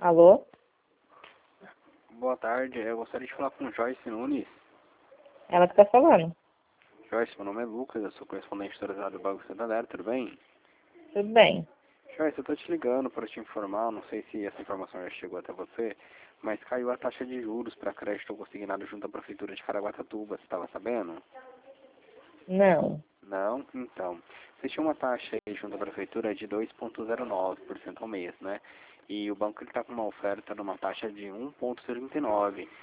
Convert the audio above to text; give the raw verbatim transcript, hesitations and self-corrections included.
Alô? Boa tarde, eu gostaria de falar com Joyce Nunes. Ela que tá falando. Joyce, meu nome é Lucas, eu sou correspondente autorizado do Banco Santander, tudo bem? Tudo bem. Joyce, eu tô te ligando para te informar, não sei se essa informação já chegou até você, mas caiu a taxa de juros para crédito consignado junto à Prefeitura de Caraguatatuba, você estava sabendo? Não. Não? Então, vocês tinham uma taxa aí junto à Prefeitura de dois vírgula zero nove por cento ao mês, né? E o banco está com uma oferta numa taxa de um vírgula trinta e nove por cento.